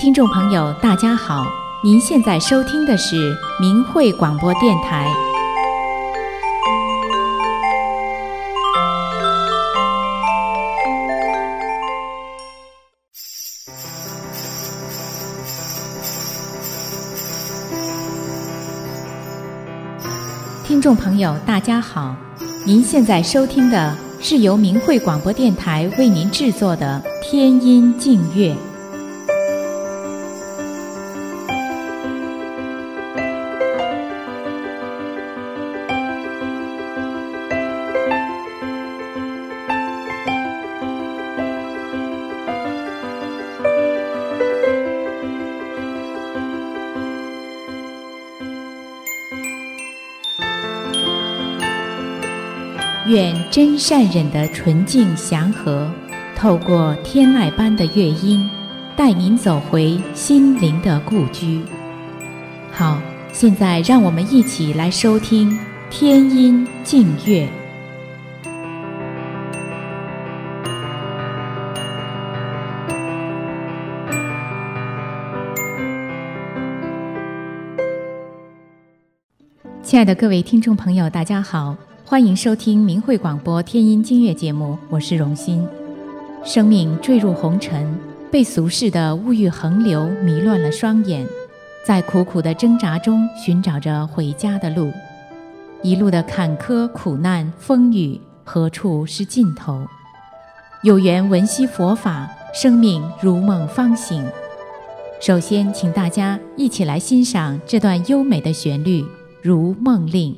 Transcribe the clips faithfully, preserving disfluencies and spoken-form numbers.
听众朋友大家好，您现在收听的是明慧广播电台。听众朋友大家好，您现在收听的是由明慧广播电台为您制作的天音净乐。愿真善忍的纯净祥和，透过天籁般的乐音，带您走回心灵的故居。好，现在让我们一起来收听天音净乐。亲爱的各位听众朋友大家好，欢迎收听明慧广播天音净乐节目，我是荣心。生命坠入红尘，被俗世的物欲横流迷乱了双眼，在苦苦的挣扎中寻找着回家的路。一路的坎坷苦难风雨，何处是尽头？有缘闻悉佛法，生命如梦方醒。首先请大家一起来欣赏这段优美的旋律，如梦令。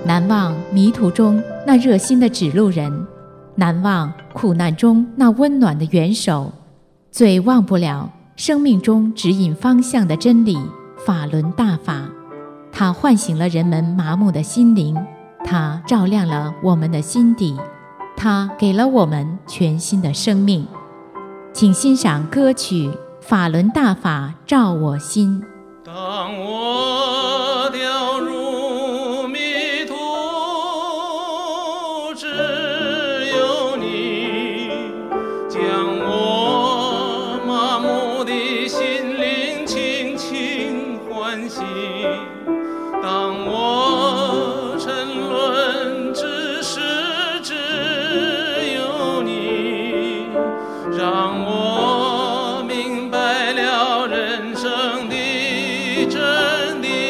难忘迷途中那热心的指路人，难忘苦难中那温暖的援手，最忘不了生命中指引方向的真理法轮大法。它唤醒了人们麻木的心灵，它照亮了我们的心底，它给了我们全新的生命。请欣赏歌曲《法轮大法照我心》。 当我掉入迷途，只有你将我麻木的心灵轻轻唤醒。当我沉沦之时，只有你让我明白了人生的真理。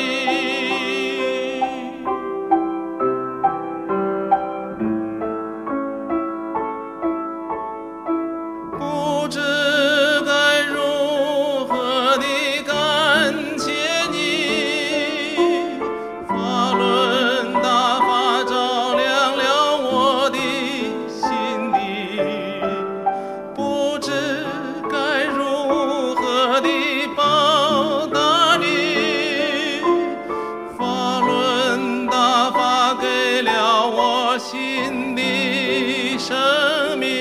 不知该如何地感谢你，法轮大法照亮了我的心底。不知该如何地报答你，法轮大法给了我新的生命。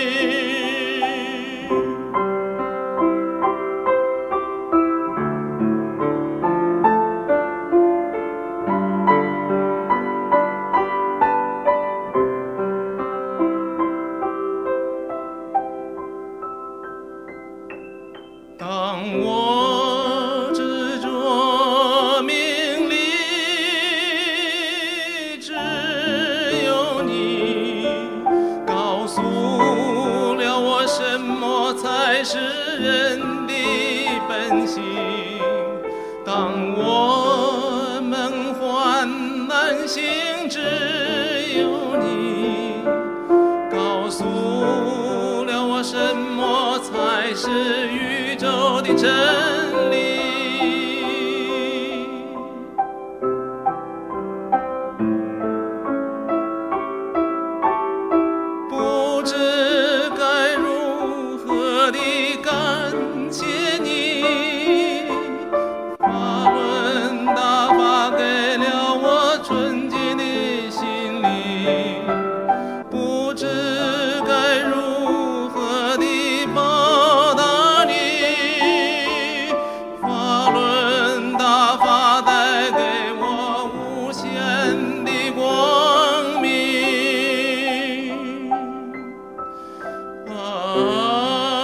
当我执着名利，只有你告诉了我什么才是人的本性。当我梦幻难醒，只有你告诉了我什么才是宇宙的真理。不知该如何地感谢你，法轮大法给了我纯洁的心灵。不知该如何地报答你，法轮大法带给我无限的光明。啊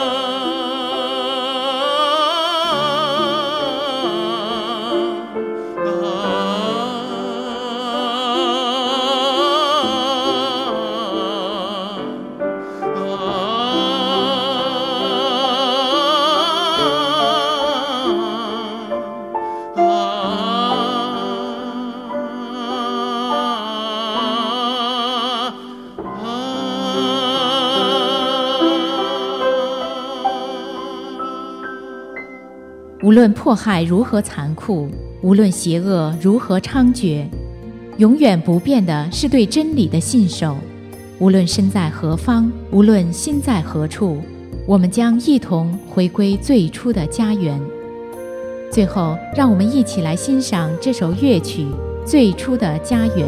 无论迫害如何残酷，无论邪恶如何猖獗，永远不变的是对真理的信守。无论身在何方，无论心在何处，我们将一同回归最初的家园。最后，让我们一起来欣赏这首乐曲《最初的家园》。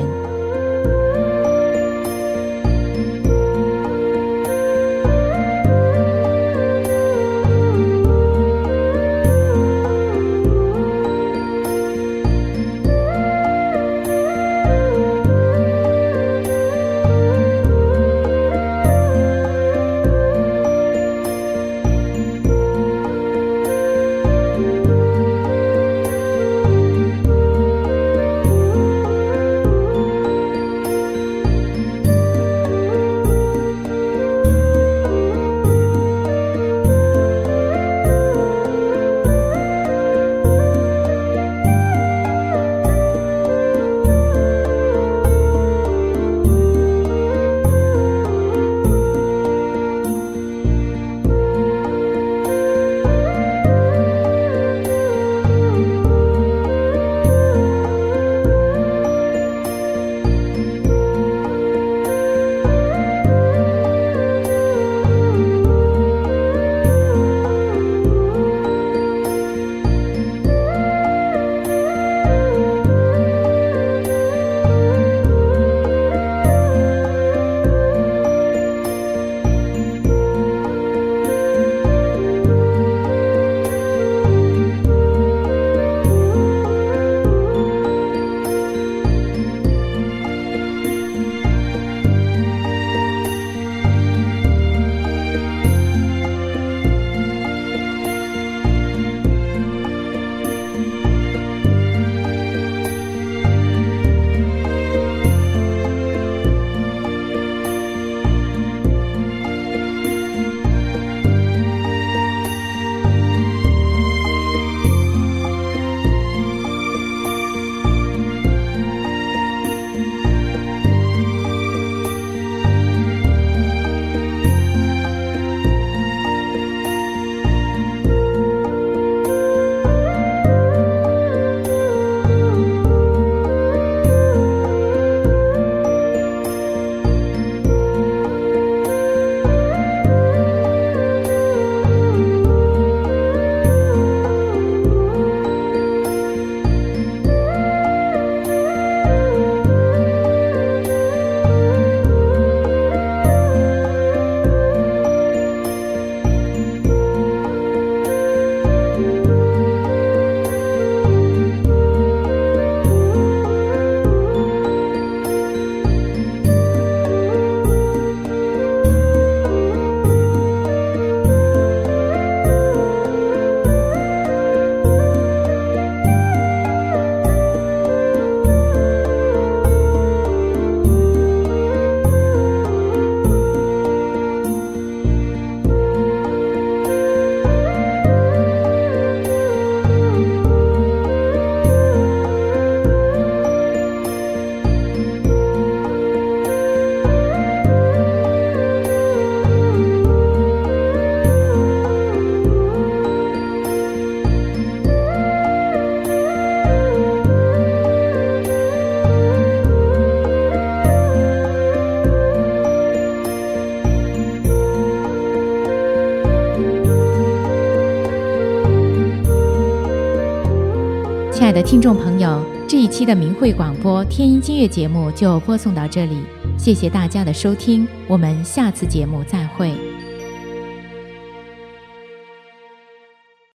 亲爱的听众朋友，这一期的明慧广播天音金乐节目就播送到这里，谢谢大家的收听，我们下次节目再会。